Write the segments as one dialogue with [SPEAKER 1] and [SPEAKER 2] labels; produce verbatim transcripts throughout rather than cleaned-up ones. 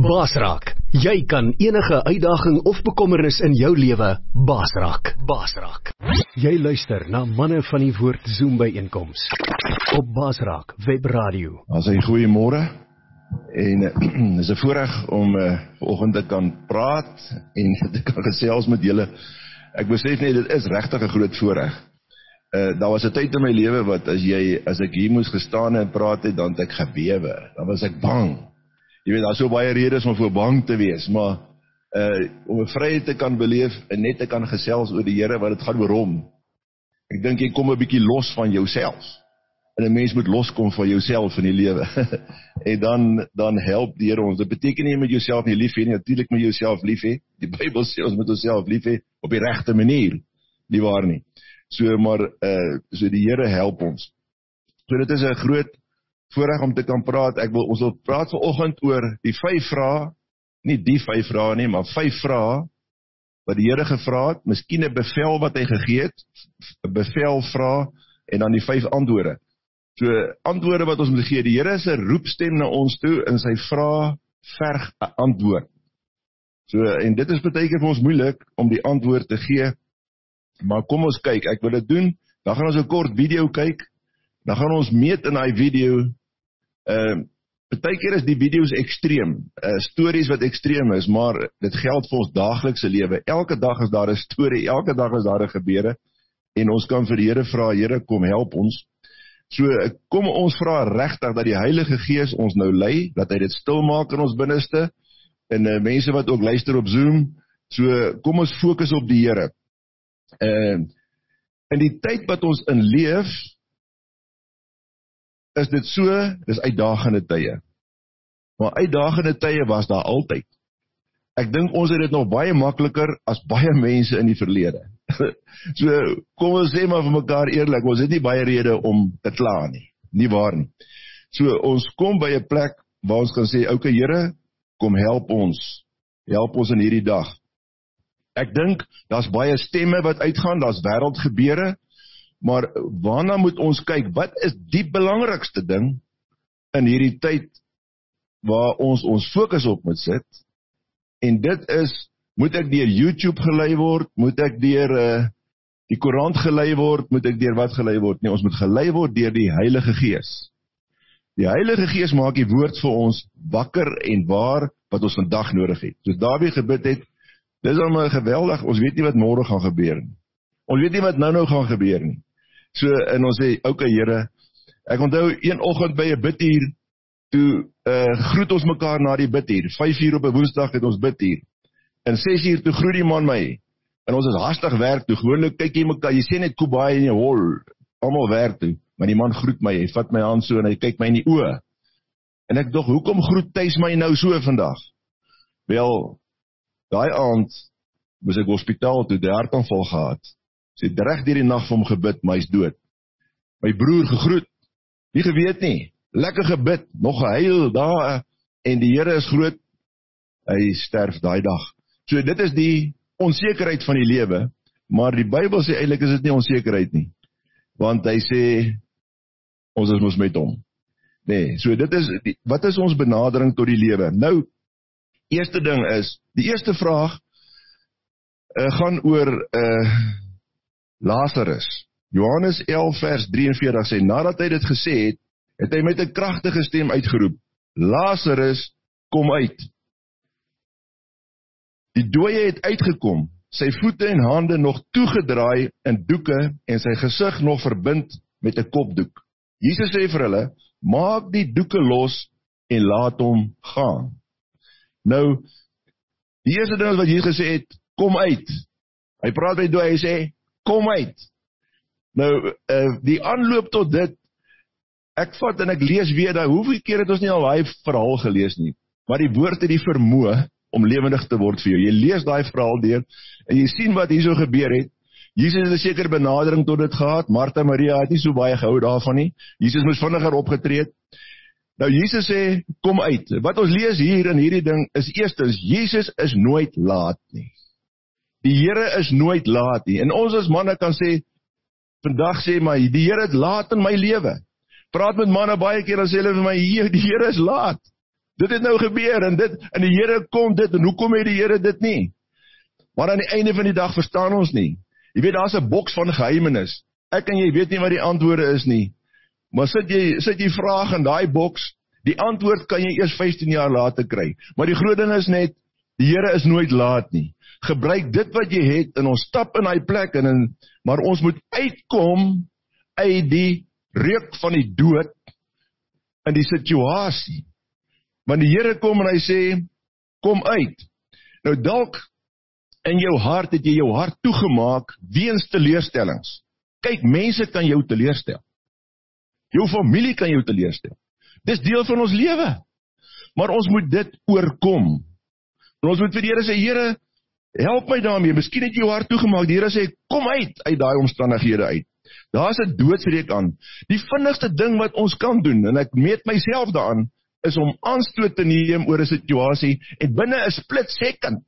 [SPEAKER 1] Baas raak. Jy kan enige uitdaging of bekommernis in jou lewe baas raak. Baas raak. Jy luister na Manne van die Woord Zoom byeenkoms op Baas Raak Web Radio.
[SPEAKER 2] As 'n goeie môre en uh, is 'n voorreg om uh, vanoggend te kan praat en te kan gesels met julle. Ek besef net dit is regtig 'n groot voorreg. Uh, daar was 'n tyd in my lewe wat as jy as ek hier moes gestaan en praat het, dan het ek gebewe. Dan was ek bang. Jy weet, daar is so baie redes om voor bang te wees, maar uh, om 'n vryheid te kan beleef en net te kan gesels oor die Here wat dit gaan oor hom. Ek dink jy kom 'n bietjie los van jouself. En 'n mens moet loskom van jouself in die lewe. En dan dan help die Here ons. Dit beteken nie jy moet jouself nie lief hê nie, natuurlik moet jy jouself lief hê. Die Bybel sê ons moet onsself lief hê op die regte manier. Nie waar nie. So maar uh, so die Here help ons. So dit is 'n groot voorreg om te kan praat. Ek wil ons wil praat vanoggend oor die vyf vrae, nie die vyf vrae nie, maar vyf vrae wat die Here gevra het, miskien 'n bevel wat hy gegee het, 'n bevel vra en dan die vyf antwoorde. So antwoorde wat ons moet gee. Die Here is 'n roepstem na ons toe en sy vrae verg 'n antwoord. So en dit is baie keer vir ons moeilik om die antwoord te gee. Maar kom ons kyk, ek wil dit doen. Dan gaan ons 'n kort video kyk. Dan gaan ons meet in daai video. Uh, baie keer is die video's ekstreem, uh, stories wat ekstreem is, maar dit geld vir ons daaglikse lewe. Elke dag is daar 'n storie, elke dag is daar 'n gebeure, en ons kan vir die Here vra, Here, kom help ons. So, kom ons vra regtig dat die Heilige Gees ons nou lei, dat hy dit stil maak in ons binneste, en uh, mense wat ook luister op Zoom, so kom ons fokus op die Here. Uh, in die tyd wat ons in leef, is dit so, dis uitdagende tye. Maar uitdagende tye was daar altyd. Ek dink ons het dit nog baie makliker as baie mense in die verlede. So, kom ons sê maar vir mekaar eerlik, ons het nie baie rede om te kla nie. Nie waar nie. So, ons kom by 'n plek waar ons kan sê, oké Here, kom help ons. Help ons in hierdie dag. Ek dink, daar's baie stemme wat uitgaan, daar's wêreldgebeure, maar waarna moet ons kyk? Wat is die belangrikste ding in hierdie tyd waar ons ons fokus op moet sit? En dit is, moet ek deur YouTube gelei word? Moet ek deur uh, die koerant gelei word? Moet ek deur wat gelei word? Nee, ons moet gelei word deur die Heilige Gees. Die Heilige Gees maak die woord vir ons wakker en waar wat ons vandag nodig het. Soos Dawie gebid het, dis al geweldig, ons weet nie wat môre gaan gebeur nie. Ons weet nie wat nou nou gaan gebeur nie. So, en ons sê, oké Here, ek onthou een oggend by 'n bidtuur, toe uh, groet ons mekaar na die bidtuur, vyf uur op 'n woensdag het ons bidtuur, en ses uur toe groet die man my, en ons is hastig werk toe, gewoonlik kyk jy mekaar, jy sê net koebaai en jy hol, almal werk toe, maar die man groet my, hy vat my hand so, en hy kyk my in die oë, en ek dog, hoekom groet Thys my nou so vandag? Wel, daai aand, moes ek hospitaal toe, die hartaanval gehad, sy het reg deur die nag vir hom gebid, maar hy's dood. My broer gegroet, nie geweet nie, lekker gebid, nog gehuil daar, en die Here is groot, hy sterf daai dag. So dit is die onsekerheid van die lewe, maar die Bybel sê eintlik is dit nie onsekerheid nie, want hy sê, ons is mos met hom. Nee, so dit is, wat is ons benadering tot die lewe? Nou, eerste ding is, die eerste vraag, uh, gaan oor, uh, Lazarus. Johannes elf vers drieënveertig sê, nadat hy dit gesê het, het hy met 'n kragtige stem uitgeroep, Lazarus, kom uit. Die dooie het uitgekom, sy voete en hande nog toegedraai in doeke en sy gesig nog verbind met 'n kopdoek. Jesus sê vir hulle, maak die doeke los en laat hom gaan. Nou, die eerste ding wat Jesus gesê het, kom uit. Hy praat by die dooie, hy sê, kom uit. Nou, uh, die aanloop tot dit, ek vat en ek lees weer, daar, hoeveel keer het ons nie al daai verhaal gelees nie, maar die woord het die vermoë om lewendig te word vir jou. Jy lees daai verhaal deur, en jy sien wat hier so gebeur het. Jesus het 'n sekere benadering tot dit gehad, Martha Maria het nie so baie gehou daarvan nie, Jesus moes vinniger opgetree het. Nou, Jesus sê, kom uit. Wat ons lees hier in hierdie ding, is eerstens, Jesus is nooit laat nie. Die Here is nooit laat nie, en ons as manne kan sê, vandag sê my, die Here het laat in my lewe. Praat met manne baie keer, dan sê hulle vir my, die Here is laat. dit het nou gebeur, en dit, en die Here kom dit, en hoekom het die Here dit nie? Maar aan die einde van die dag verstaan ons nie. Jy weet, daar is 'n boks van geheimenis. Ek en jy weet nie wat die antwoorde is nie. Maar sit jy, sit jy vraag in daai boks, die antwoord kan jy eers vyftien jaar later kry. Maar die groot ding is net, die Here is nooit laat nie. Gebruik dit wat jy het, en ons stap in die plek, en, en, maar ons moet uitkom uit die reuk van die dood, in die situasie. Want die Here kom en hy sê, kom uit. Nou dalk, in jou hart het jy jou hart toegemaak, weens teleurstellings. Kyk, mense kan jou teleurstel. Jou familie kan jou teleurstel. Dis deel van ons lewe. Maar ons moet dit oorkom. En ons moet vir die Here sê, Here, help my daarmee. Miskien het jy jou hart toegemaak. Die Here sê, kom uit uit daai omstandighede uit. Daar is 'n doodsreek aan. Die vinnigste ding wat ons kan doen, en ek meet myself daaraan, is om aanstoot te neem oor 'n situasie, en binne 'n split second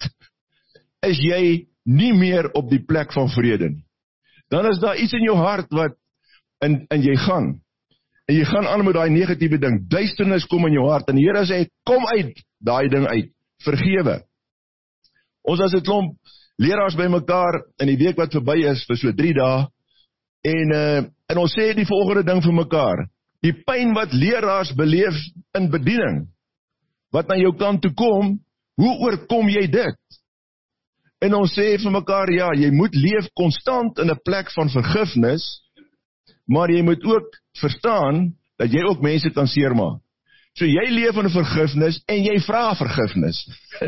[SPEAKER 2] is jy nie meer op die plek van vrede nie. Dan is daar iets in jou hart wat, en, en jy gaan, en jy gaan aan met daai negatiewe ding, duisternis kom in jou hart, en die Here sê, kom uit, daai ding uit, vergewe. Ons as 'n klomp leraars by mekaar, in die week wat verby is, vir so drie dae, en, uh, en ons sê die volgende ding vir mekaar, die pyn wat leraars beleef in bediening, wat na jou kant toe kom, hoe oorkom jy dit? En ons sê vir mekaar, ja, jy moet leef konstant in 'n plek van vergifnis, maar jy moet ook verstaan, dat jy ook mense kan seermaak. So jy leef in vergifnis, en jy vra vergifnis.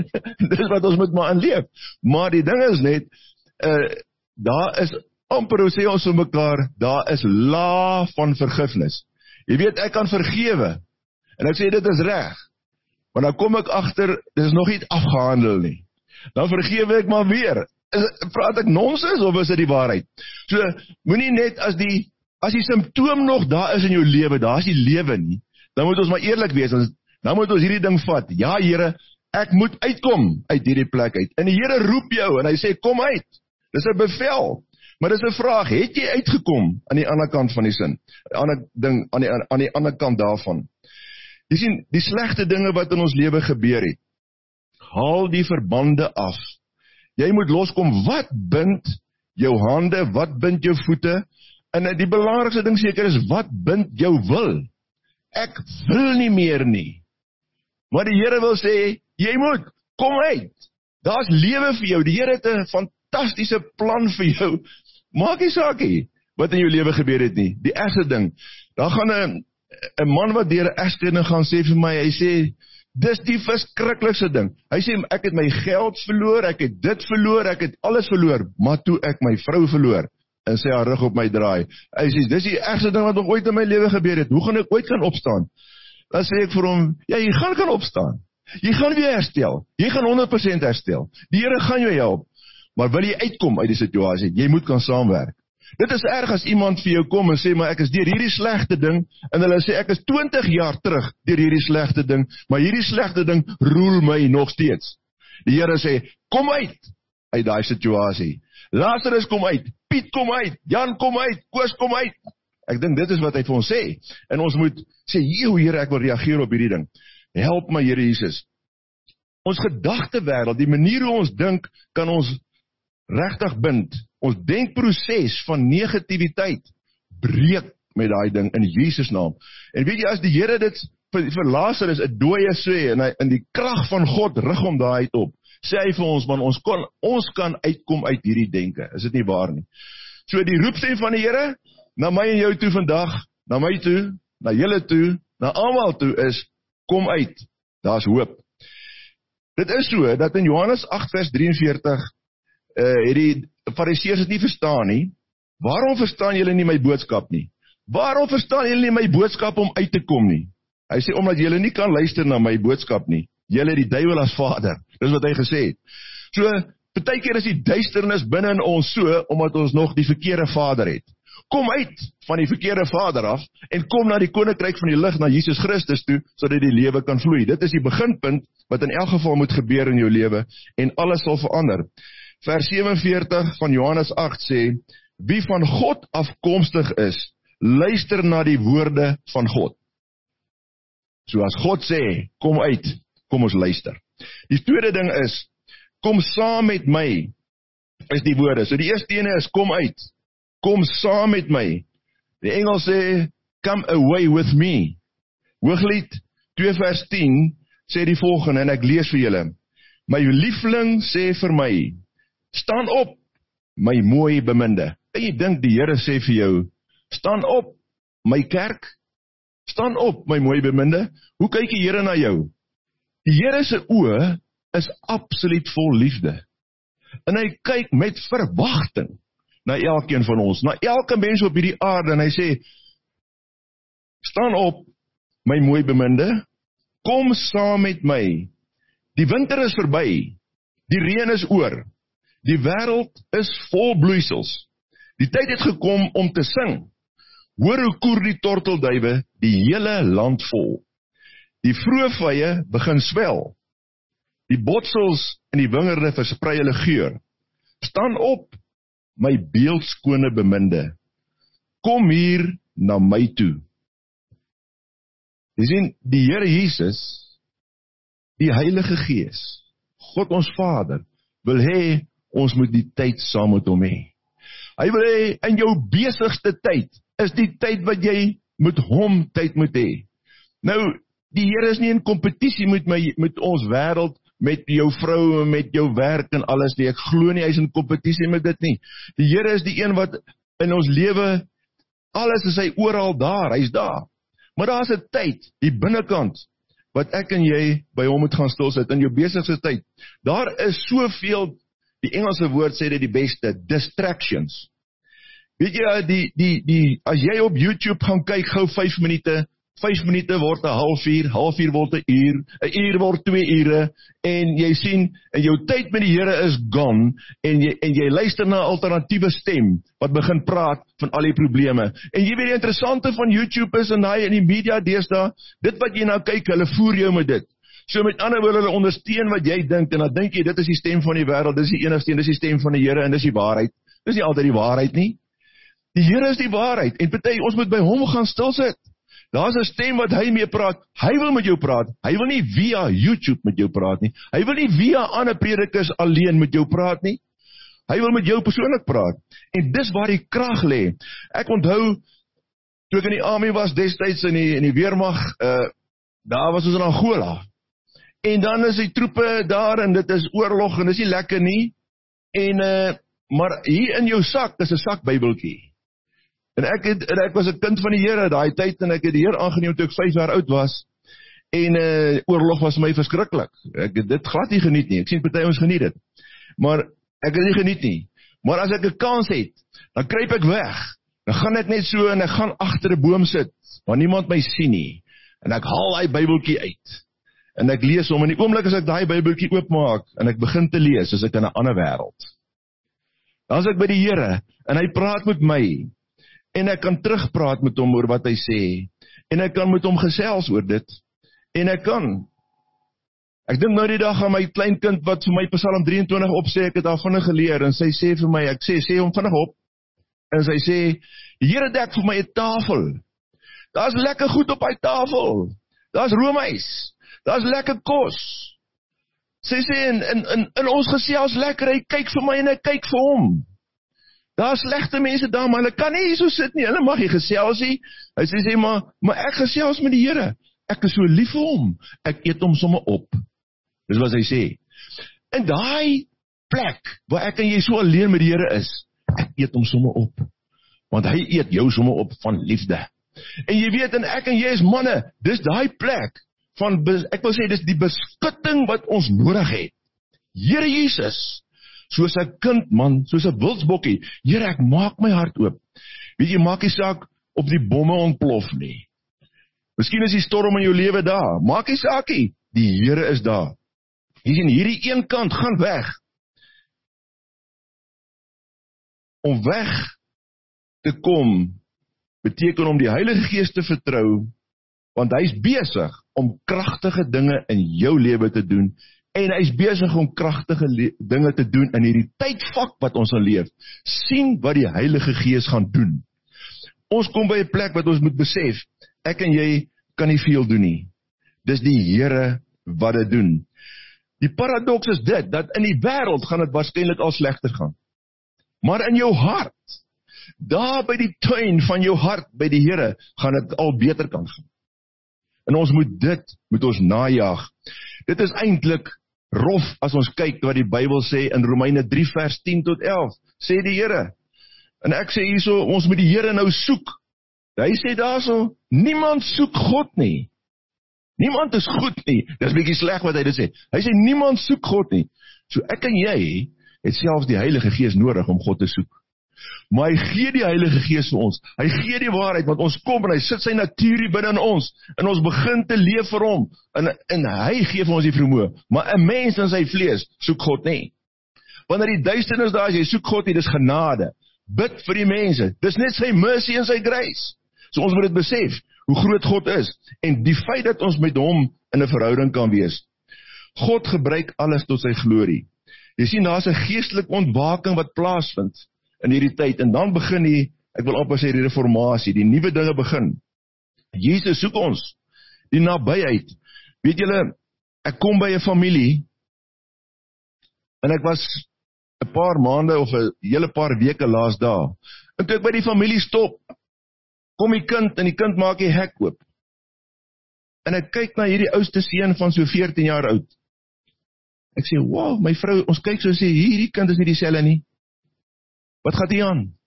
[SPEAKER 2] Dis wat ons moet maar aan leef. Maar die ding is net, uh, daar is, amper hoe sê ons vir mekaar, daar is la van vergifnis. Jy weet, ek kan vergewe, en ek sê dit is reg, maar dan kom ek agter, dit is nog nie afgehandel nie. Dan vergewe ek maar weer. Is, praat ek nonsens, of is dit die waarheid? So, moenie net as die, as die simptoom nog daar is in jou lewe, daar is die lewe nie, dan moet ons maar eerlik wees, dan moet ons hierdie ding vat. Ja, Here, ek moet uitkom uit hierdie plek uit. En die Here roep jou, en hy sê, kom uit. Dis 'n bevel. Maar dis 'n vraag, het jy uitgekom aan die ander kant van die sin? Ander ding, aan die, aan die ander kant daarvan. Jy sien, die slegte dinge wat in ons lewe gebeur het, haal die verbande af. Jy moet loskom, wat bind jou hande, wat bind jou voete, en die belangrikste ding seker is, wat bind jou wil? Ek wil nie meer nie. Maar die Here wil sê, jy moet, kom uit. Daar is lewe vir jou, die Here het 'n fantastiese plan vir jou. Maak nie saak nie, wat in jou lewe gebeur het nie. Die ergste ding, daar gaan 'n 'n man wat deur 'n egskeiding gaan sê vir my, hy sê, dis die verskriklikste ding. Hy sê, ek het my geld verloor, ek het dit verloor, ek het alles verloor, maar toe ek my vrou verloor, en sy haar rug op my draai. Hy sê, dis die ergste ding wat nog ooit in my lewe gebeur het, hoe gaan ek ooit kan opstaan? Dan sê ek vir hom, ja, jy gaan kan opstaan, jy gaan weer herstel, jy gaan honderd persent herstel, die Here gaan jou help, maar wil jy uitkom uit die situasie, jy moet kan saamwerk. Dit is erg as iemand vir jou kom en sê, maar ek is deur hierdie slegte ding, en hulle sê, ek is twintig jaar terug deur hierdie slegte ding, maar hierdie slegte ding roel my nog steeds. Die Here sê, kom uit, uit daai situasie. Lazarus kom uit, Piet kom uit, Jan kom uit, Koos kom uit. Ek dink dit is wat hy vir ons sê. En ons moet sê, "Joe, Here, ek wil reageer op hierdie ding. Help my, Here Jesus." Ons gedagtewêreld, die manier hoe ons dink, kan ons regtig bind. Ons denkproses van negativiteit breek met daai ding in Jesus naam. En weet jy, as die Here dit vir, vir Lazarus 'n dooie sê, en hy in die krag van God rig hom daai uit op, sê hy vir ons, man, ons kan, ons kan uitkom uit hierdie denke. Is dit nie waar nie? So die roepstem van die Here na my en jou toe vandag, na my toe, na julle toe, na almal toe is, kom uit, daar's hoop. Dit is so, dat in Johannes agt vers drie en veertig, uh, het die Fariseërs het nie verstaan nie, waarom verstaan julle nie my boodskap nie? Waarom verstaan julle nie my boodskap om uit te kom nie? Hy sê, omdat julle nie kan luister na my boodskap nie, julle het die duiwel as vader, dis wat hy gesê het. So, partykeer is die duisternis binne in ons so, omdat ons nog die verkeerde vader het. Kom uit van die verkeerde vader af, en kom na die koninkryk van die lig, na Jesus Christus toe, sodat die lewe kan vloei. Dit is die beginpunt, wat in elk geval moet gebeur in jou lewe, en alles sal verander. Vers sewenveertig van Johannes agt sê, wie van God afkomstig is, luister na die woorde van God. So as God sê, kom uit, kom ons luister. Die tweede ding is, kom saam met my, is die woorde. So die eerste ene is, kom uit, kom saam met my. Die Engels sê, come away with me. Hooglied twee vers tien sê die volgende, en ek lees vir julle. My liefling sê vir my, staan op, my mooi beminde. En jy dink die Here sê vir jou, staan op, my kerk, staan op, my mooi beminde. Hoe kyk die Here na jou? Die Here se oë is absoluut vol liefde. En hy kyk met verwagting na elkeen van ons, na elke mens op hierdie aarde, en hy sê, staan op, my mooi beminde, kom saam met my. Die winter is verby, die reën is oor, die wêreld is vol bloeisels. Die tyd het gekom om te sing. Hoor hoe koer die tortelduwe die hele land vol. Die vroeë vye begin swel. Die botsels in die wingerde versprei hulle geur. Staan op, my beeldskone beminde. Kom hier na my toe. Jy sien, die Here Jesus, die Heilige Gees, God ons Vader, wil hê, ons moet die tyd saam met hom hê. Hy wil hê, in jou besigste tyd, is die tyd wat jy met hom tyd moet hê. Nou, die Here is nie in kompetisie met, my, met ons wêreld, met jou vrou, met jou werk en alles nie. Ek glo nie, hy is in kompetisie met dit nie. Die Here is die een wat in ons lewe, alles is hy oral daar, hy is daar. Maar daar is 'n tyd, die binnekant, wat ek en jy by hom moet gaan stil sit, in jou besigste tyd. Daar is soveel, die Engelse woord sê dit die beste, distractions. Weet jy, die, die, die, as jy op YouTube gaan kyk, gou vyf minute, vyf minute word 'n halfuur, halfuur word 'n uur, 'n uur word twee ure, en jy sien, en jou tyd met die Here is gone, en jy, en jy luister na 'n alternatiewe stem, wat begin praat van al die probleme. En jy weet die interessante van YouTube is, en hy in die media deesdae, dit wat jy nou kyk, hulle voer jou met dit. So met ander woorde, hulle ondersteun wat jy dink, en dan dink jy, dit is die stem van die wêreld, dit is die enigste, dit is die stem van die Here, en dit is die waarheid. Dit is nie altyd die waarheid nie. Die Here is die waarheid, en party, ons moet by hom gaan stil sit. Daar is 'n stem wat hy mee praat, hy wil met jou praat, hy wil nie via YouTube met jou praat nie, hy wil nie via ander predikers alleen met jou praat nie, hy wil met jou persoonlik praat, en dis waar die krag lê. Ek onthou, toe ek in die army was, destyds in die, in die weermag, uh, daar was ons in Angola, en dan is die troepe daar, en dit is oorlog, en dit is nie lekker nie, en, uh, maar hier in jou sak, is 'n sak Bybeltjie. En ek, het, en ek was 'n kind van die Here daai tyd, en ek het die Here aangeneem toe ek vyf jaar oud was, en uh, oorlog was my verskriklik. Ek het dit glad nie geniet nie, ek sien party ons geniet dit, maar ek het nie geniet nie. Maar as ek 'n kans het, dan kruip ek weg, dan gaan ek net so, en ek gaan agter 'n boom sit, waar niemand my sien nie, en ek haal daai Bybeltjie uit, en ek lees hom, en die oomblik as ek daai Bybeltjie oopmaak, en ek begin te lees, is ek in 'n ander wêreld. Dan is ek by die Here, en hy praat met my, en ek kan terugpraat met hom oor wat hy sê, en ek kan met hom gesels oor dit, en ek kan, ek dink nou die dag aan my kleinkind, wat vir my Psalm drie en twintig opsê, ek het daarvan geleer, en sy sê vir my, ek sê, sê hom vinnig op, en sy sê, die Here dek vir my 'n tafel, daar is lekker goed op hy tafel, daar is roomys, daar is lekker kos, sy sê, en, en, en, en ons gesels lekker, hy kyk vir my, en hy kyk vir hom, daar is slegte mense daar, maar hulle kan nie hier so sit nie, hulle mag nie gesels nie, hy sê, sê maar, maar ek gesels met die Here, ek is so lief vir hom, ek eet hom somme op, dis wat hy sê, en daai plek, waar ek en jy so alleen met die Here is, ek eet hom somme op, want hy eet jou somme op van liefde, en jy weet, en ek en jy is manne, dis daai plek, van, ek wil sê, dis die beskutting wat ons nodig het, Here Jesus, soos 'n kind man, soos 'n wildsbokkie, Here, ek maak my hart oop, weet jy, maak die saak op die bomme ontplof nie, miskien is die storm in jou lewe daar, maak die saakie, die Here is daar, hier sien, hierdie een kant, gaan weg, om weg te kom, beteken om die Heilige Gees te vertrou, want hy is besig om kragtige dinge in jou lewe te doen, en hy is besig om kragtige dinge te doen in hierdie tydvak wat ons aan leef. Sien wat die Heilige Gees gaan doen. Ons kom by 'n plek wat ons moet besef, ek en jy kan nie veel doen nie. dis die Here wat dit doen. Die paradoks is dit, dat in die wêreld gaan dit waarskynlik al slegter gaan. Maar in jou hart, daar by die tuin van jou hart, by die Here, gaan dit al beter kan gaan. En ons moet dit, moet ons najaag. Dit is eintlik rof as ons kyk wat die Bybel sê in Romeine drie vers tien tot elf, sê die Here. En ek sê hierso, ons moet die Here nou soek. Hy sê daarso, niemand soek God nie. Niemand is goed nie. Dis bietjie sleg wat hy dit sê. Hy sê niemand soek God nie. So ek en jy het selfs die Heilige Gees nodig om God te soek. Maar hy gee die Heilige Gees vir ons. Hy gee die waarheid, want ons kom en hy sit sy natuur binne in ons. En ons begin te leef vir hom. En, en hy gee vir ons die vermoë. Maar 'n mens in sy vlees soek God nie. Wanneer die duisternis daar is, jy soek God nie, dis genade. Bid vir die mense. Dis net sy mercy en sy grace. So ons moet dit besef, hoe groot God is. En die feit dat ons met hom in 'n verhouding kan wees. God gebruik alles tot sy glorie. Jy sien, daar's 'n geestelike ontwaking wat plaasvind in hierdie tyd. En dan begin die, ek wil amper sê die reformatie, die nuwe dinge begin. Jesus soek ons, die nabyheid. Weet julle, ek kom by 'n familie, en ek was 'n paar maande of 'n hele paar weke laas daar. En toe ek by die familie stop, kom die kind, en die kind maak die hek oop. En ek kyk na hierdie oudste seun van so veertien jaar oud. Ek sê, wow, my vrou, ons kyk so en sê, hierdie kind is nie dieselfde nie. Wat gaat hier aan?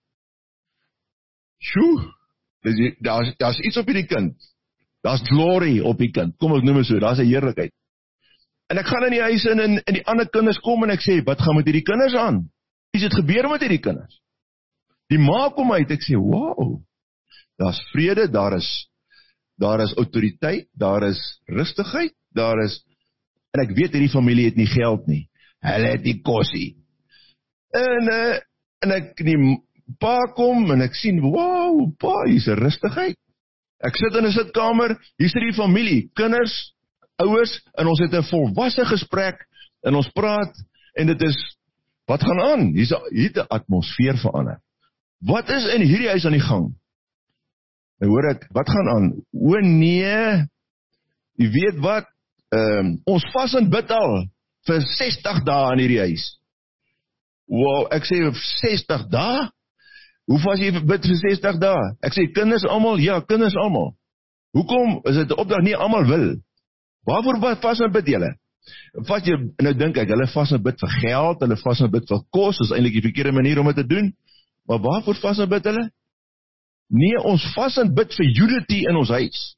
[SPEAKER 2] Sjoe, daar's daar iets op hierdie kind. Daar's glory op die kind. Kom ons noem het so, daar's 'n heerlikheid. En ek gaan in die huis in, en, en die ander kinders kom, en ek sê, wat gaan met hierdie kinders aan? Is het gebeur met hierdie kinders? Die ma kom uit, ek sê, wow, daar's vrede, daar is, daar is autoriteit, daar is rustigheid, daar is, en ek weet hierdie familie het nie geld nie. Hulle het die kosie. En, uh, en ek, die pa kom, en ek sien, wow, pa, hier is 'n rustigheid. Ek sit in 'n sitkamer, hier is die familie, kinders, ouers, en ons het 'n volwasse gesprek, en ons praat, en dit is, wat gaan aan? Hier is 'n atmosfeer verander. Wat is in hierdie huis aan die gang? Nou hoor ek, wat gaan aan? O nee, jy weet wat, um, ons vas en bid al, vir sestig dae in hierdie huis. Wow, ek sê, sestig dae? Hoe vas jy bid vir sestig dae? Ek sê, kinders almal, ja, kinders almal. Hoekom is dit 'n opdrag nie almal wil? Waarvoor vas en bid julle? Vas jy, nou dink ek, hulle vas en bid vir geld, hulle vas en bid vir kos, dis eintlik die verkeerde manier om dit te doen, maar waarvoor vas en bid hulle? Nee, ons vas en bid vir unity in ons huis.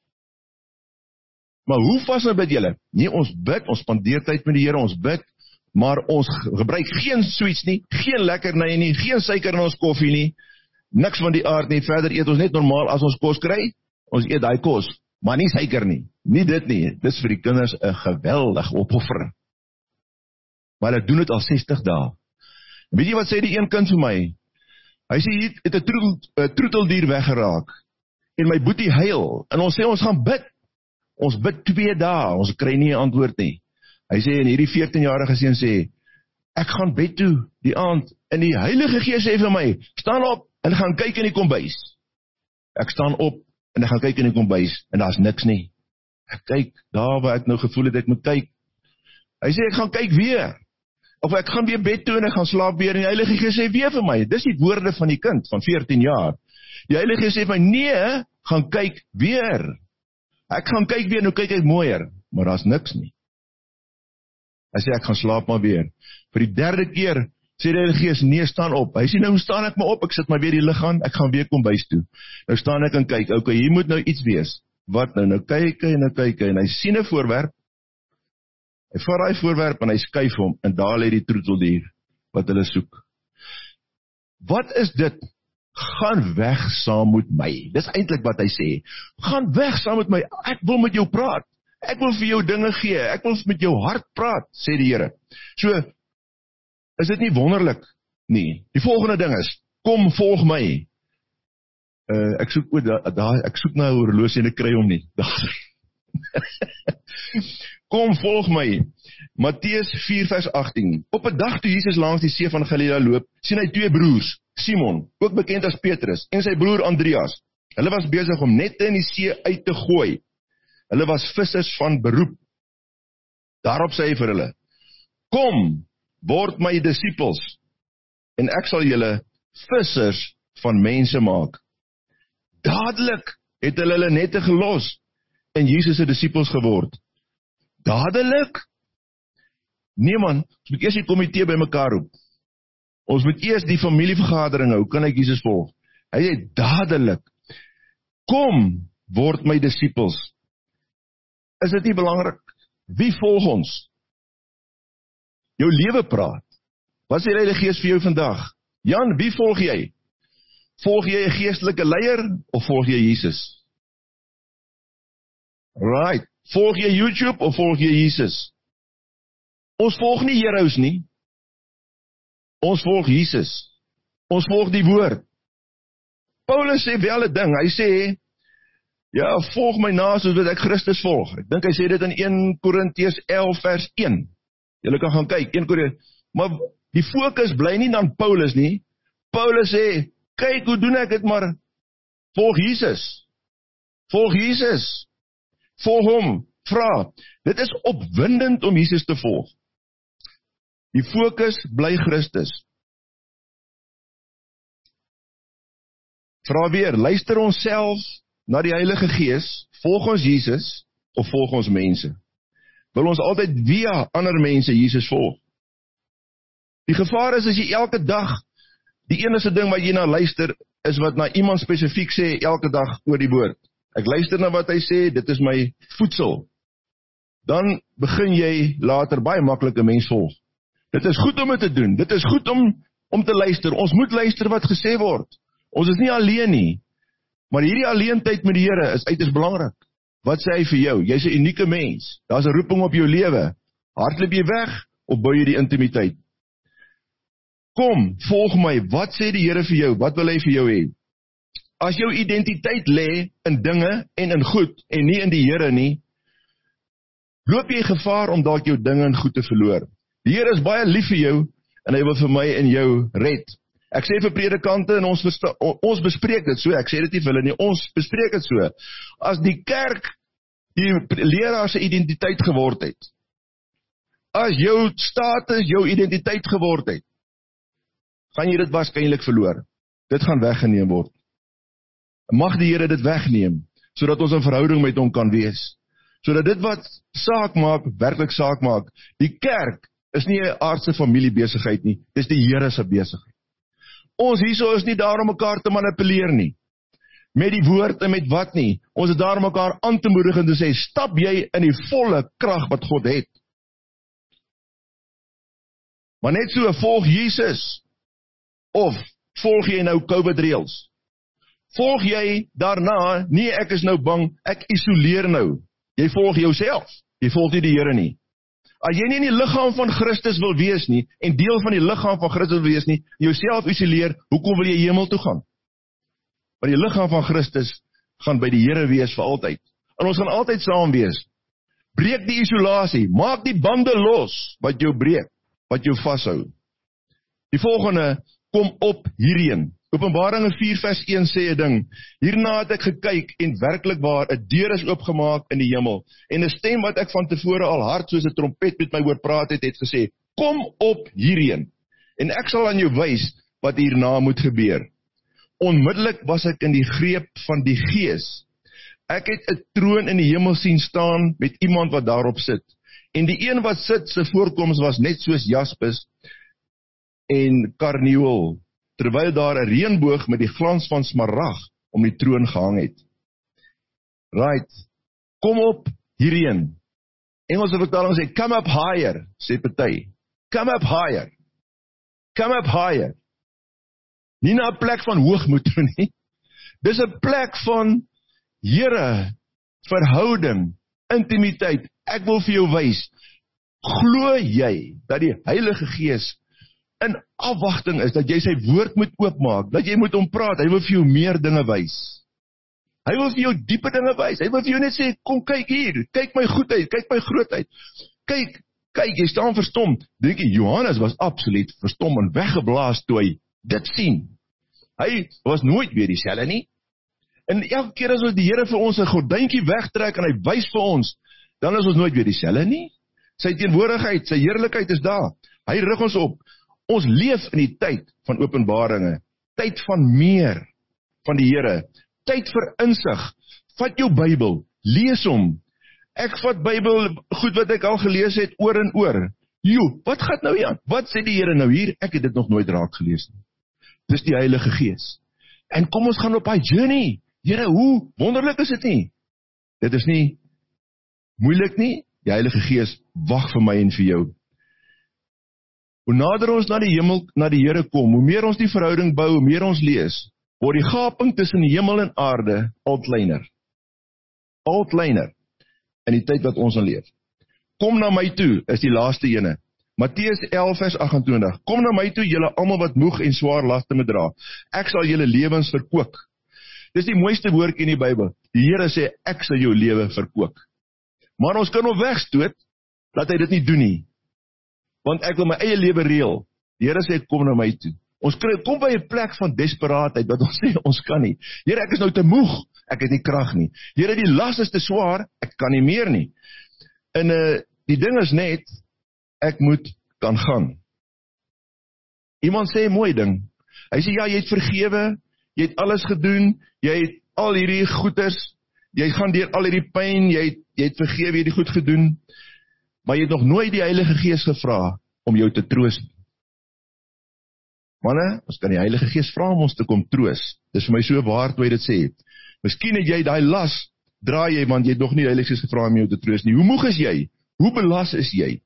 [SPEAKER 2] Maar hoe vas en bid julle? Nee, ons bid, ons spandeer tyd met die Here, ons bid, maar ons gebruik geen sweets nie, geen lekkerny nie, geen suiker in ons koffie nie, niks van die aard nie, verder eet ons net normaal as ons kos kry, ons eet daai kos, maar nie suiker nie, nie dit nie, dit is vir die kinders 'n geweldige opoffer. Maar hulle doen dit al sestig dae. Weet jy wat sê die een kind vir my? Hy sê, hier het 'n troetel, uh, troeteldier weggeraak, en my boetie huil, en ons sê, ons gaan bid, ons bid twee dae, ons kry nie 'n antwoord nie. Hy sê, en hierdie veertienjarige seun sê, ek gaan bed toe, die aand, en die Heilige Gees sê vir my, staan op, en gaan kyk in die kombuis. Ek staan op, en ek gaan kyk in die kombuis, en daar's niks nie. Ek kyk, daar waar ek nou gevoel het, ek moet kyk. Hy sê, ek gaan kyk weer, of ek gaan weer bed toe, en ek gaan slaap weer, en die Heilige Gees sê weer vir my, dis die woorde van die kind, van veertien jaar. Die Heilige Gees sê vir my, nee, gaan kyk weer. Ek gaan kyk weer, nou kyk ek mooier, maar daar's niks nie. Hy sê, ek gaan slaap maar weer. Vir die derde keer, sê die Heilige Gees, nee, staan op. Hy sê, nou staan ek maar op, ek sit maar weer die lig aan, ek gaan weer kom bys toe. Nou staan ek en kyk, ok, hier moet nou iets wees. Wat nou? Nou kyk hy, nou kyk hy, en hy sien 'n voorwerp, hy vat daai voorwerp, en hy skuif hom, en daar lê die troeteldier, wat hulle soek. Wat is dit? Gaan weg saam met my. Dis eintlik wat hy sê. Gaan weg saam met my, ek wil met jou praat. Ek wil vir jou dinge gee, ek wil met jou hart praat, sê die Here. So, is dit nie wonderlik nie? Die volgende ding is, kom volg my. Uh, ek soek o, da, da, ek soek na 'n horlosie en ek kry hom nie. Kom volg my. Matteus vier vers agtien. Op 'n dag toe Jesus langs die see van Galilea loop, sien hy twee broers, Simon, ook bekend as Petrus, en sy broer Andreas. Hulle was besig om nette in die see uit te gooi. Hulle was vissers van beroep. Daarop sê hy vir hulle, kom, word my disippels, en ek sal julle vissers van mense maak. Dadelik het hulle hulle nette gelos, en Jesus se disippels geword. Dadelik? Nee man, ons moet eers die komitee by mekaar roep. Ons moet eers die familievergadering hou, kan ek Jesus volg? Hy sê dadelik, kom, word my disippels. Is dit nie belangrik? Wie volg ons? Jou lewe praat. Wat sê die Heilige Gees vir jou vandag? Jan, wie volg jy? Volg jy 'n geestelike leier, of volg jy Jesus? Right. Volg jy YouTube, of volg jy Jesus? Ons volg nie Heroes nie. Ons volg Jesus. Ons volg die woord. Paulus sê wel 'n ding, hy sê, ja, volg my na soos wat ek Christus volg. Ek dink hy sê dit in Eerste Korintiërs elf vers een. Julle kan gaan kyk, Eerste Korintiërs, maar die fokus bly nie dan Paulus nie. Paulus sê, kyk hoe doen ek dit, maar volg Jesus. Volg Jesus. Volg hom, vra. Dit is opwindend om Jesus te volg. Die fokus bly Christus. Vra weer, luister ons self na die Heilige Gees, volg ons Jesus, of volg ons mense? Wil ons altyd via ander mense Jesus volg? Die gevaar is as jy elke dag, die enige ding wat jy na luister, is wat na iemand spesifiek sê, elke dag oor die woord. Ek luister na wat hy sê, dit is my voedsel. Dan begin jy later baie makkelijk 'n mens volg. Dit is goed om dit te doen, dit is goed om, om te luister, ons moet luister wat gesê word. Ons is nie alleen nie, maar hierdie alleentyd met die Here is uiters belangrik. Wat sê hy vir jou? Jy's 'n unieke mens, daar's 'n roeping op jou lewe. Hardloop jy weg, of bou jy die intimiteit? Kom, volg my, wat sê die Here vir jou? Wat wil hy vir jou hê? As jou identiteit lê in dinge en in goed, en nie in die Here nie, loop jy gevaar om dalk jou dinge en goed te verloor. Die Here is baie lief vir jou, en hy wil vir my en jou red. Ek sê vir predikante, en ons, versta, ons bespreek dit so, ek sê dit nie vir hulle nie, ons bespreek dit so. As die kerk die leraar se identiteit geword het, as jou status jou identiteit geword het, gaan jy dit waarskynlik verloor. Dit gaan weggeneem word. Mag die Here dit wegneem, sodat ons in verhouding met hom kan wees. Sodat dit wat saak maak, werklik saak maak. Die kerk is nie 'n aardse familiebesigheid nie, dis die Here se besigheid. Ons hierso is nie daar om mekaar te manipuleer nie. Met die woord en met wat nie. Ons is daar om mekaar aan te moedig en te sê, stap jy in die volle krag wat God het. Maar net so, volg Jesus, of volg jy nou COVID reëls? Volg jy daarna, nee ek is nou bang, ek isoleer nou. Jy volg jouself, jy volg nie die Here nie. As jy nie in die liggaam van Christus wil wees nie, en deel van die liggaam van Christus wil wees nie, jouself isoleer, hoekom wil jy hemel toe gaan? Maar die liggaam van Christus gaan by die Here wees vir altyd. En ons gaan altyd saam wees. Breek die isolasie, maak die bande los, wat jou breek, wat jou vashou. Die volgende, kom op hierheen. Openbaring vier vers een sê 'n ding, hierna het ek gekyk en werklik waar 'n deur is oopgemaak in die hemel, en 'n stem wat ek van tevore al hard soos 'n trompet met my oor praat het, het gesê, kom op hierheen, en ek sal aan jou wys wat hierna moet gebeur. Onmiddellik was ek in die greep van die Gees. Ek het 'n troon in die hemel sien staan met iemand wat daarop sit, en die een wat sit, sy voorkoms was net soos jaspis en karnieul, terwyl daar 'n reënboog met die glans van smarag om die troon gehang het. Right, kom op hierheen. Engelse vertaling sê, come up higher, sê party. Come up higher. Come up higher. Nie na 'n plek van hoogmoed toe nie. Dis 'n plek van Here, verhouding, intimiteit. Ek wil vir jou wys, glo jy dat die Heilige Gees in afwagting is, dat jy sy woord moet oopmaak, dat jy moet hom praat, hy wil vir jou meer dinge wys. Hy wil vir jou diepe dinge wys, hy wil vir jou net sê, kom kyk hier, kyk my goedheid, kyk my grootheid, kyk, kyk, jy staan verstom. Dink jy, Johannes was absoluut verstom en weggeblaas toe hy dit sien. Hy was nooit weer dieselfde nie. En elke keer as die Here vir ons 'n gordyntjie wegtrek en hy wys vir ons, dan is ons nooit weer dieselfde nie. Sy teenwoordigheid, sy heerlikheid is daar. Hy rig ons op. Ons leef in die tyd van openbaringe, tyd van meer van die Here, tyd vir insig. Vat jou Bybel, lees hom. Ek vat Bybel, goed wat ek al gelees het, oor en oor. Jo, wat gaat nou hier aan? Wat sê die Here nou hier? Ek het dit nog nooit raak gelees nie. Dis die Heilige Gees. En kom ons gaan op die journey. Here, hoe wonderlik is dit nie? Dit is nie moeilik nie. Die Heilige Gees wag vir my en vir jou. Hoe nader ons na die hemel, na die Here kom, hoe meer ons die verhouding bou, hoe meer ons lees, word die gaping tussen hemel en aarde al kleiner. Al kleiner in die tyd wat ons aan leef. Kom na my toe, is die laaste ene. Matteus elf vers agt en twintig. Kom na my toe, julle almal wat moeg en swaar laste moet dra. Ek sal julle lewens verkoop. Dis die mooiste woordjie in die Bybel. Die Here sê, ek sal jou lewe verkoop. Maar ons kan hom wegstoot, dat hy dit nie doen nie. Want ek wil my eie lewe reël. Die Here sê, kom na my toe. Ons kom by 'n plek van desperaatheid, wat ons sê, ons kan nie. Here, ek is nou te moeg, ek het nie krag nie. Here, die las is te swaar, ek kan nie meer nie. En uh, die ding is net, ek moet kan gaan. Iemand sê 'n mooi ding. Hy sê, ja, jy het vergewe, jy het alles gedoen, jy het al hierdie goeders, jy gaan deur al hierdie pyn, jy het, jy het vergewe, jy het die goed gedoen, maar jy het nog nooit die Heilige Gees gevra om jou te troos. Manne, ons kan die Heilige Gees vra om ons te kom troos. Dis vir my so waar toe hy dit sê. Miskien het jy daai las, draai jy, want jy het nog nie die Heilige Gees gevra om jou te troos nie. Hoe moeg is jy? Hoe belas is jy?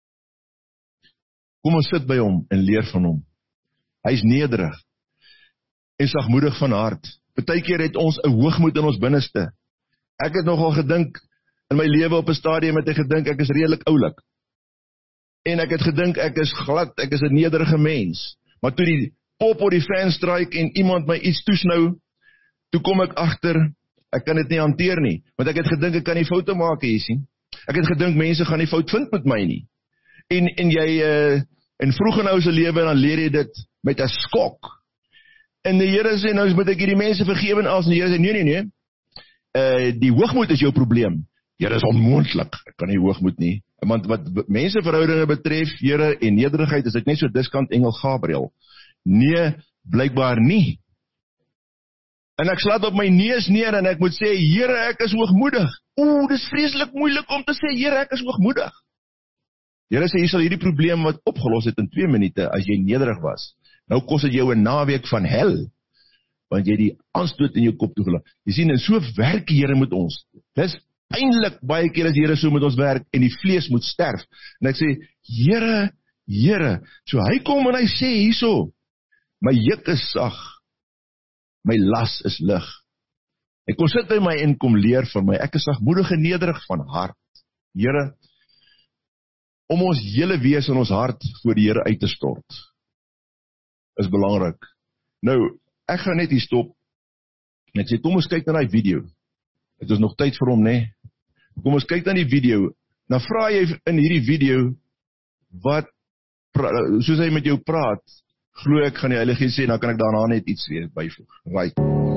[SPEAKER 2] Kom ons sit by hom en leer van hom. Hy is nederig en sagmoedig van hart. Partykeer het ons 'n hoogmoed in ons binneste. Ek het nogal gedink, in my lewe op 'n stadium het ek gedink, ek is redelik oulik. En ek het gedink, ek is glad, ek is 'n nederige mens. Maar toe die pop op die fan strike en iemand my iets toesnou, toe kom ek agter, ek kan dit nie hanteer nie. Want ek het gedink, ek kan nie foute maak hier sien. Ek het gedink, mense gaan nie fout vind met my nie. En, en jy, uh, en vroeg in ou se lewe, dan leer jy dit met 'n skok. En die Here sê, nou moet ek hierdie mense vergewe en alles, en die Here sê, nee, nee, nee, uh, die hoogmoed is jou probleem. Here, is onmoontlik, ek kan nie hoogmoed nie. Want wat menseverhoudinge betref, Here, en nederigheid, is ek net so diskant engel Gabriel. Nee, blykbaar nie. En ek slaat op my neus neer, en ek moet sê, Here, ek is hoogmoedig. Oeh, dis vreeslik moeilik om te sê, Here, ek is hoogmoedig. Here sê, jy sal hierdie probleem wat opgelos het in twee minute, as jy nederig was. Nou kos het jou 'n naweek van hel, want jy die aanstoot in jou kop toegelaat. Jy sien, en so werk die Here met ons. Dis eintlik baie keer as die Here so met ons werk, en die vlees moet sterf. En ek sê, Here, Here, so hy kom en hy sê hierso, my juk is sag, my las is lig. Hy kom sit by my en kom leer van my, ek is sagmoedig en nederig van hart. Here, om ons hele wees in ons hart voor die Here uit te stort, is belangrik. Nou, ek gaan net hier stop, en ek sê, kom ons kyk na die video. Het is nog tyd vir hom, nee? Kom ons kyk na die video, nou vra jy in hierdie video, wat, soos hy met jou praat, glo ek gaan die Heilige Gees sê, nou kan ek daarna net iets weer byvoeg. Right.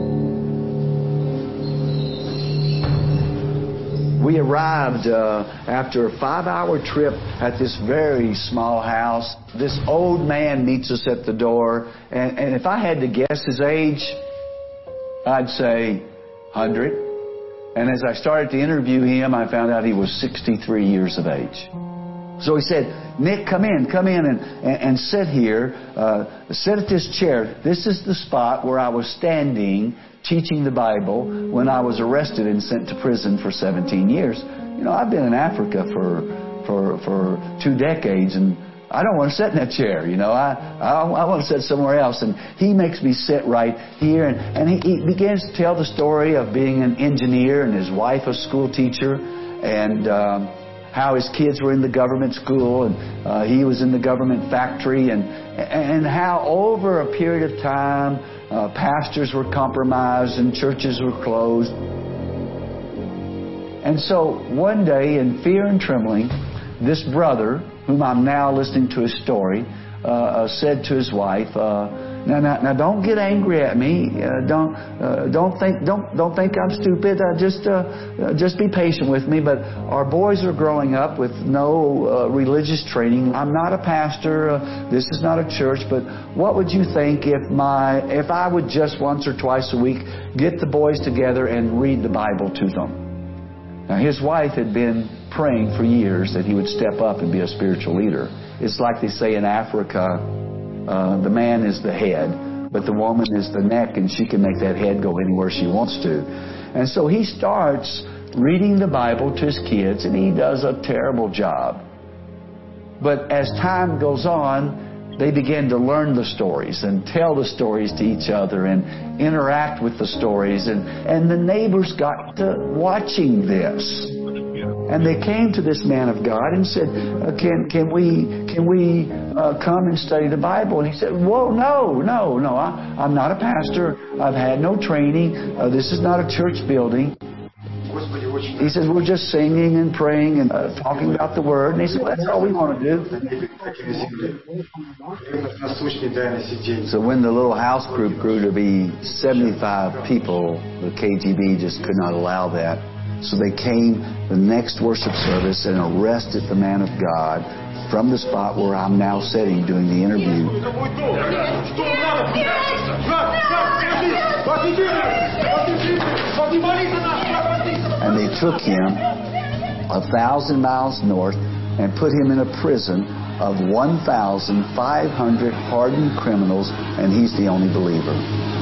[SPEAKER 3] We arrived uh, after a five-hour trip at this very small house. This old man meets us at the door, and, and if I had to guess his age, I'd say one hundred. And as I started to interview him, I found out he was sixty-three years of age. So he said, Nick, come in, come in and, and, and sit here, uh, sit at this chair. This is the spot where I was standing teaching the Bible when I was arrested and sent to prison for seventeen years. You know, I've been in Africa for for for two decades, and I don't want to sit in that chair. You know, I I, I want to sit somewhere else. And he makes me sit right here, and and he, he begins to tell the story of being an engineer and his wife a school teacher, and um, how his kids were in the government school, and uh, he was in the government factory, and and how over a period of time, uh, pastors were compromised and churches were closed. And so one day, in fear and trembling, this brother, whom I'm now listening to his story, uh, uh, said to his wife, uh, Now, now, now, don't get angry at me. Uh, don't, uh, don't think, don't, don't think I'm stupid. Uh, just, uh, uh, just be patient with me. But our boys are growing up with no uh, religious training. I'm not a pastor. Uh, this is not a church. But what would you think if my, if I would just once or twice a week get the boys together and read the Bible to them? Now, his wife had been praying for years that he would step up and be a spiritual leader. It's like they say in Africa. Uh, the man is the head, but the woman is the neck, and she can make that head go anywhere she wants to. And so he starts reading the Bible to his kids, and he does a terrible job. But as time goes on, they begin to learn the stories and tell the stories to each other and interact with the stories. And, and the neighbors got to watching this. And they came to this man of God and said, uh, can, can we, can we uh, come and study the Bible? And he said, whoa, no, no, no. I, I'm not a pastor. I've had no training. Uh, this is not a church building. He says, we're just singing and praying and uh, talking about the Word. And he said, well, that's all we want to do. So when the little house group grew to be seventy-five people, the K G B just could not allow that. So they came the next worship service and arrested the man of God from the spot where I'm now sitting doing the interview. And they took him a thousand miles north and put him in a prison of one thousand five hundred hardened criminals, and he's the only believer.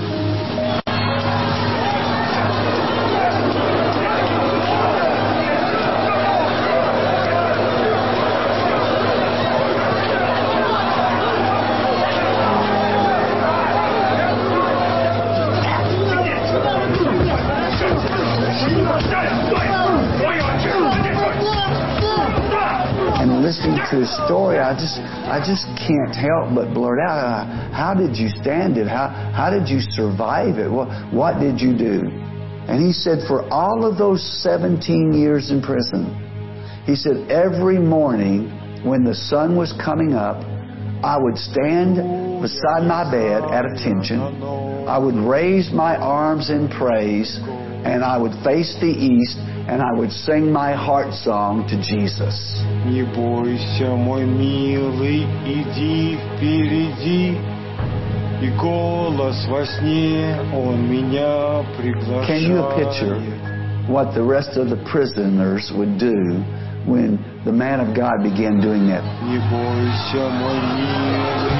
[SPEAKER 3] To his story, I just, I just can't help but blurt out, uh, how did you stand it? How, how did you survive it? What, what did you do? And he said, for all of those seventeen years in prison, he said, every morning when the sun was coming up, I would stand beside my bed at attention. I would raise my arms in praise, and I would face the east, and I would sing my heart song to Jesus.
[SPEAKER 4] Не бойся, мой милый, иди впереди, и голос во сне, он меня приглашает.
[SPEAKER 3] Can you picture what the rest of the prisoners would do when the man of God began doing that?
[SPEAKER 4] Не бойся, мой милый,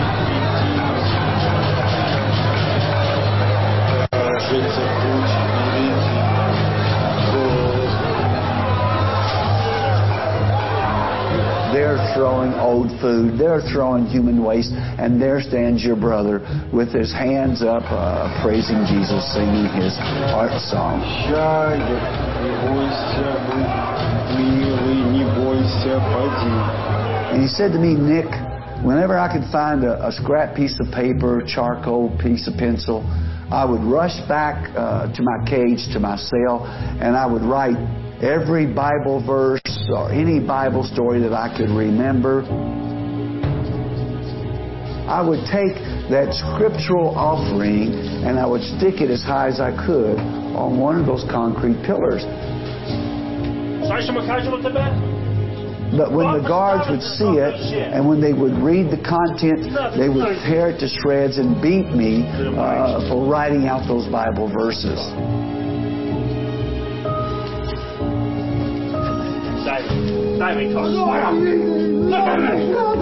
[SPEAKER 4] иди, кажется, путь впереди.
[SPEAKER 3] They're throwing old food. They're throwing human waste. And there stands your brother with his hands up, uh, praising Jesus, singing his heart song. And he said to me, Nick, whenever I could find a, a scrap piece of paper, charcoal, piece of pencil, I would rush back uh, to my cage, to my cell, and I would write every Bible verse or any Bible story that I could remember. I would take that scriptural offering and I would stick it as high as I could on one of those concrete pillars. But when the guards would see it, and when they would read the content, they would tear it to shreds and beat me uh, for writing out those Bible verses.
[SPEAKER 5] Diving toss. Look at me! Look at me!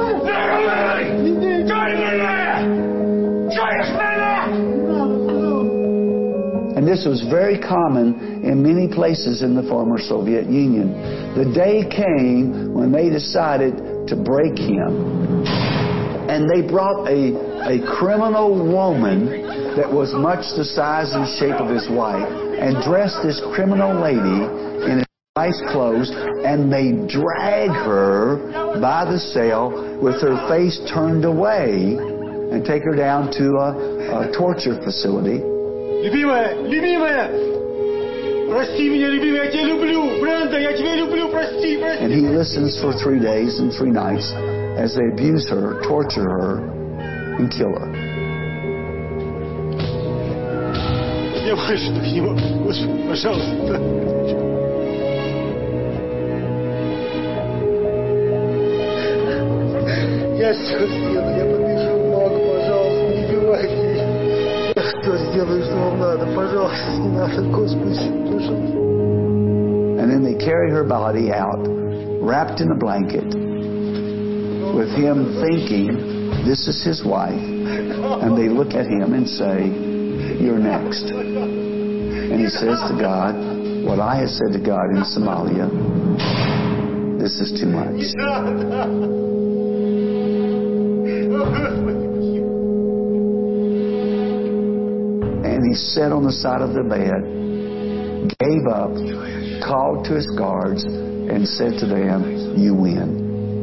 [SPEAKER 3] And this was very common in many places in the former Soviet Union. The day came when they decided to break him. And they brought a, a criminal woman that was much the size and shape of his wife and dressed this criminal lady in nice clothes, and they drag her by the cell with her face turned away and take her down to a, a torture facility.
[SPEAKER 4] Любимая, любимая, прости меня, любимая, я тебя люблю, Бренда, я тебя люблю, прости, прости.
[SPEAKER 3] And he listens for three days and three nights as they abuse her, torture her, and kill her.
[SPEAKER 4] Я больше так не могу. Господи, пожалуйста. Я что сделаю? Я подпишу бумагу, пожалуйста, не убивайте меня. Я что сделаю, что вам надо? Пожалуйста, не надо, Господи, пожалуйста.
[SPEAKER 3] And then they carry her body out, wrapped in a blanket, with him thinking this is his wife. And they look at him and say, "You're next." And he says to God, what I have said to God in Somalia, this is too much. And he sat on the side of the bed, gave up, called to his guards, and said to them, "You win."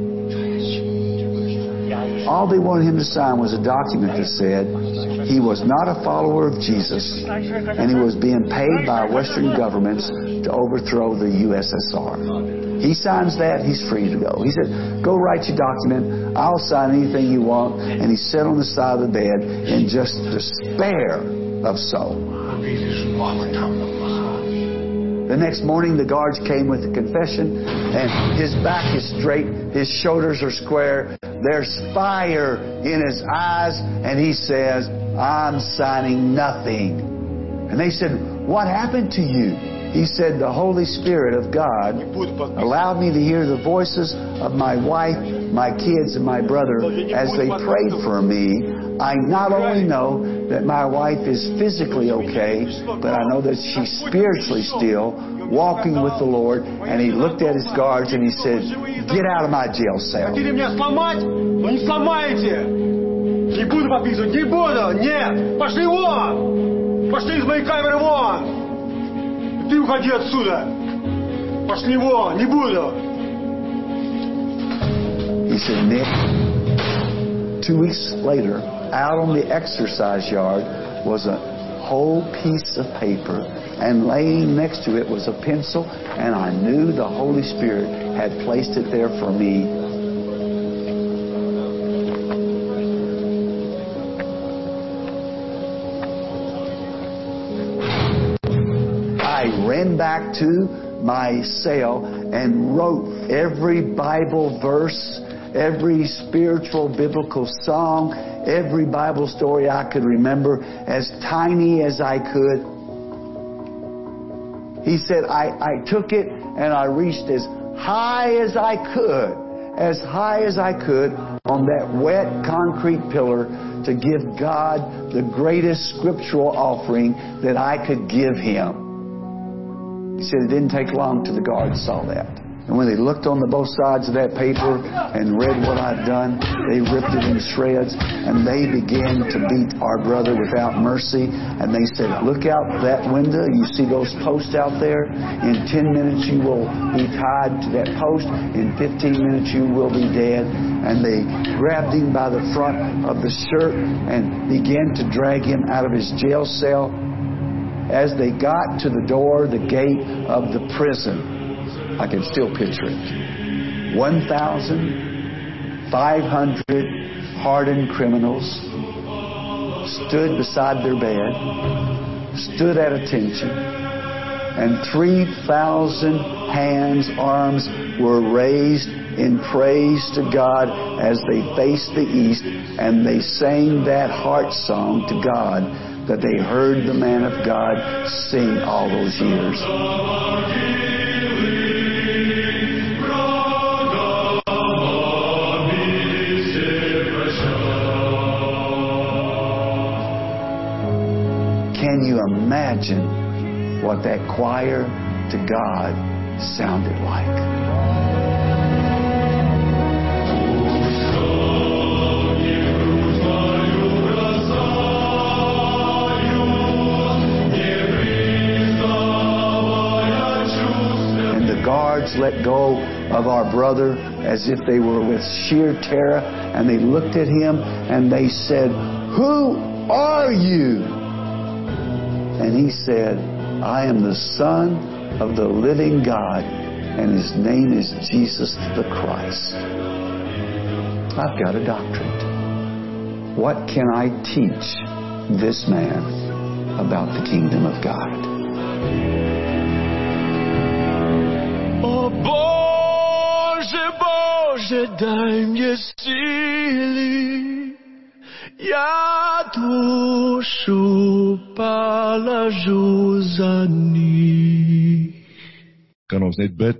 [SPEAKER 3] All they wanted him to sign was a document that said he was not a follower of Jesus and he was being paid by Western governments to overthrow the U S S R. He signs that, he's free to go. He said, "Go write your document. I'll sign anything you want." And he sat on the side of the bed in just despair of soul. The next morning, the guards came with the confession, and his back is straight, his shoulders are square, there's fire in his eyes, and he says, "I'm signing nothing." And they said, "What happened to you?" He said, "The Holy Spirit of God allowed me to hear the voices of my wife, my kids, and my brother as they prayed for me. I not only know that my wife is physically okay, but I know that she's spiritually still walking with the Lord." And he looked at his guards and he said, "Get out of my jail cell."
[SPEAKER 4] Хотели меня сломать, но не сломаете. Не буду подписывать, не буду, нет. Пошли вон! Пошли из моей камеры вон! Ты уходи отсюда! Пошли вон, не буду!
[SPEAKER 3] He said, "Nick," two weeks later, out on the exercise yard was a whole piece of paper, and laying next to it was a pencil, and I knew the Holy Spirit had placed it there for me. I ran back to my cell and wrote every Bible verse, every spiritual biblical song, every Bible story I could remember, as tiny as I could. He said, I, I took it and I reached as high as I could, as high as I could on that wet concrete pillar to give God the greatest scriptural offering that I could give Him. He said it didn't take long till the guards saw that. And when they looked on the both sides of that paper and read what I'd done, they ripped it in shreds, and they began to beat our brother without mercy. And they said, "Look out that window. You see those posts out there? In ten minutes you will be tied to that post. In fifteen minutes you will be dead." And they grabbed him by the front of the shirt and began to drag him out of his jail cell. As they got to the door, the gate of the prison, I can still picture it. one thousand five hundred hardened criminals stood beside their bed, stood at attention, and three thousand hands, arms were raised in praise to God as they faced the east, and they sang that heart song to God that they heard the man of God sing all those years. Can you imagine what that choir to God sounded like? And the guards let go of our brother as if they were with sheer terror, and they looked at him and they said, "Who are you?" And he said, "I am the Son of the living God, and His name is Jesus the Christ. I've got a doctorate. What can I teach this man about the kingdom of God.
[SPEAKER 6] O Boże, Boże, daj mnie sily, ja dušu palažu za njih.
[SPEAKER 2] Kan ons net bid?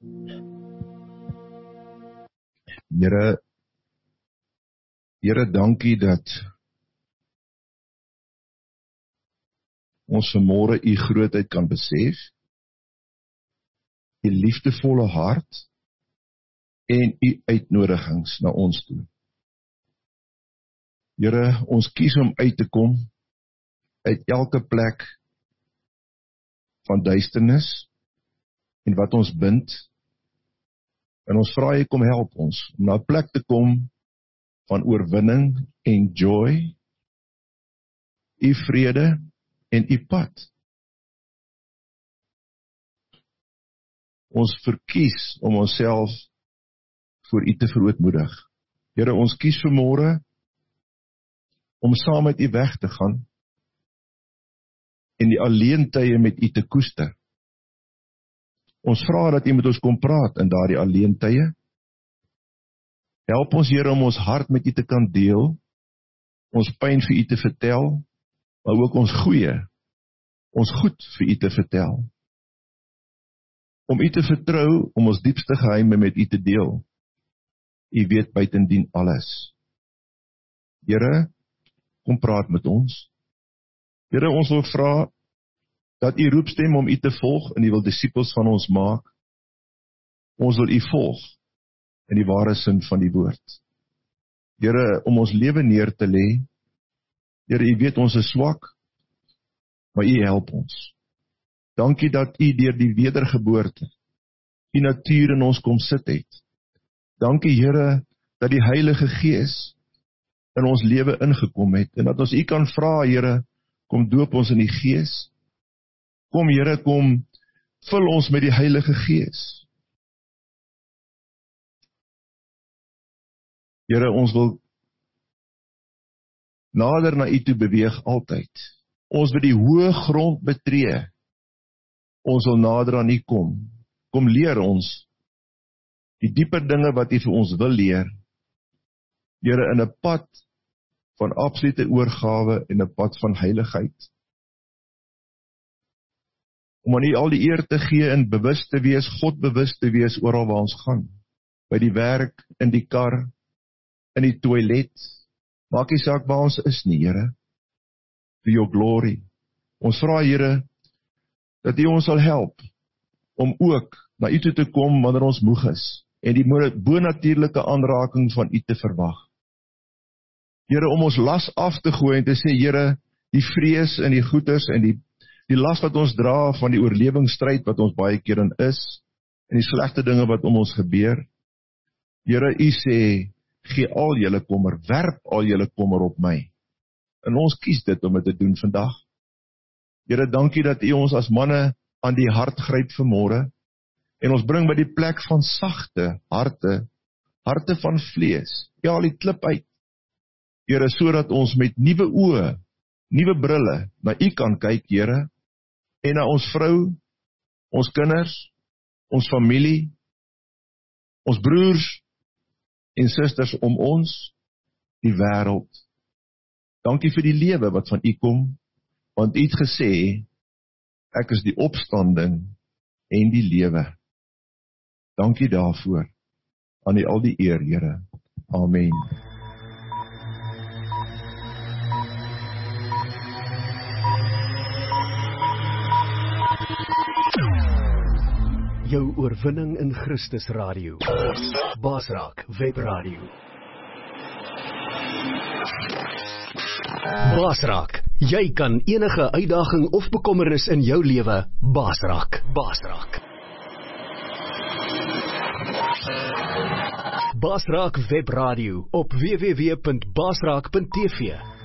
[SPEAKER 2] Here, Here, dankie dat ons vanmôre u grootheid kan besef, u liefdevolle hart en u uitnodigings na ons toe. Here, ons kies om uit te kom uit elke plek van duisternis en wat ons bind, en ons vra jy kom help ons om na 'n plek te kom van oorwinning en joy, u vrede en u pad. Ons verkies om onsself voor u te verootmoedig. Here, ons kies vanmôre om saam met u weg te gaan en die alleentye met u te koester. Ons vra dat u met ons kom praat in daardie alleentye. Help ons, Here, om ons hart met u te kan deel, ons pyn vir u te vertel, maar ook ons goeie, ons goed vir u te vertel. Om u te vertrou, om ons diepste geheime met u te deel. U weet buitendien alles. Here, kom praat met ons. Here, ons wil vra dat u roepstem om u te volg en u wil disippels van ons maak. Ons wil u volg in die ware sin van die woord. Here, om ons lewe neer te lê. Here, u weet ons is swak, maar u help ons. Dankie dat u deur die wedergeboorte u natuur in ons kom sit het. Dankie, Here, dat die Heilige Gees in ons lewe ingekom het, en dat ons u kan vra, Here, kom doop ons in die Gees. Kom, Here, kom vul ons met die Heilige Gees. Here, ons wil nader na u toe beweeg altyd. Ons wil die hoë grond betree. Ons wil nader aan u kom. Kom leer ons die dieper dinge wat u vir ons wil leer. Here, in 'n pad van absolute oorgawe en 'n pad van heiligheid. Om aan u al die eer te gee en bewus te wees, God bewus te wees oral waar ons gaan. By die werk, in die kar, in die toilet. Maak nie saak waar ons is nie, Here. For your glory. Ons vra, Here, dat u ons sal help om ook na u toe te kom wanneer ons moeg is en die bonatuurlike aanraking van u te verwag. Here, om ons las af te gooi en te sê, Here, die vrees en die goeters en die, die las wat ons dra van die oorlewingsstryd wat ons baie keer in is en die slegte dinge wat om ons gebeur. Here, u sê, gee al julle kommer, werp al julle kommer op my. En ons kies dit om dit te doen vandag. Here, dankie dat u ons as manne aan die hart gryp vanmôre en ons bring by die plek van sagte harte, harte van vlees. Ja, al die klip uit. Here, sodat ons met nuwe oë, nuwe brille na u kan kyk, Here, en na ons vrou, ons kinders, ons familie, ons broers en susters om ons, die wêreld. Dankie vir die lewe wat van u kom, want u het gesê, ek is die opstanding en die lewe. Dankie daarvoor. Aan u al die eer, Here. Amen.
[SPEAKER 1] Jou oorwinning in Christus Radio. Basraak Webradio. Basraak, jy kan enige uitdaging of bekommernis in jou lewe basraak. Basraak. Basraak Webradio op w w w punt basraak punt t v.